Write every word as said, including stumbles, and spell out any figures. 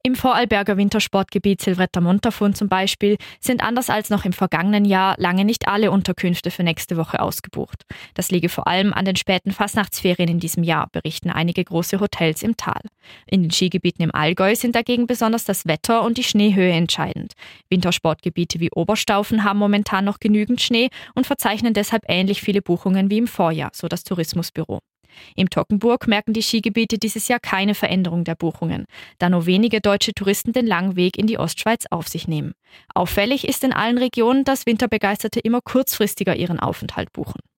Im Vorarlberger Wintersportgebiet Silvretta-Montafon zum Beispiel sind anders als noch im vergangenen Jahr lange nicht alle Unterkünfte für nächste Woche ausgebucht. Das liege vor allem an den späten Fastnachtsferien in diesem Jahr, berichten einige große Hotels im Tal. In den Skigebieten im Allgäu sind dagegen besonders das Wetter und die Schneehöhe entscheidend. Wintersportgebiete wie Oberstaufen haben momentan noch genügend Schnee und verzeichnen deshalb ähnlich viele Buchungen wie im Vorjahr, so das Tourismusbüro. Im Toggenburg merken die Skigebiete dieses Jahr keine Veränderung der Buchungen, da nur wenige deutsche Touristen den langen Weg in die Ostschweiz auf sich nehmen. Auffällig ist in allen Regionen, dass Winterbegeisterte immer kurzfristiger ihren Aufenthalt buchen.